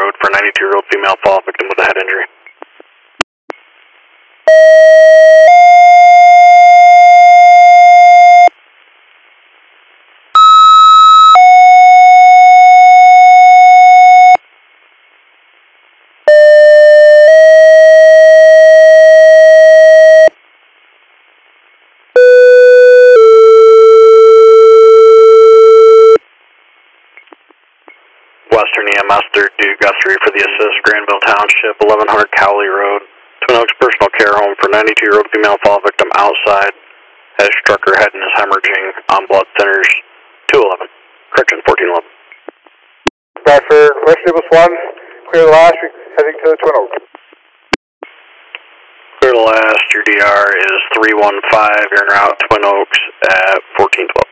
Road for a 92-year-old female fall victim with a head injury. Western EMS 3rd Due Guthrie for the assist, Granville Township, 1100 Cowley Road, Twin Oaks Personal Care Home for 92-year-old female fall victim outside, has struck her head and is hemorrhaging on blood thinners, 211, correction, 1411. Bradford, West Nibbles 1, clear the last, heading to the Twin Oaks. Clear the last, your DR is 315, you're en route Twin Oaks at 1412.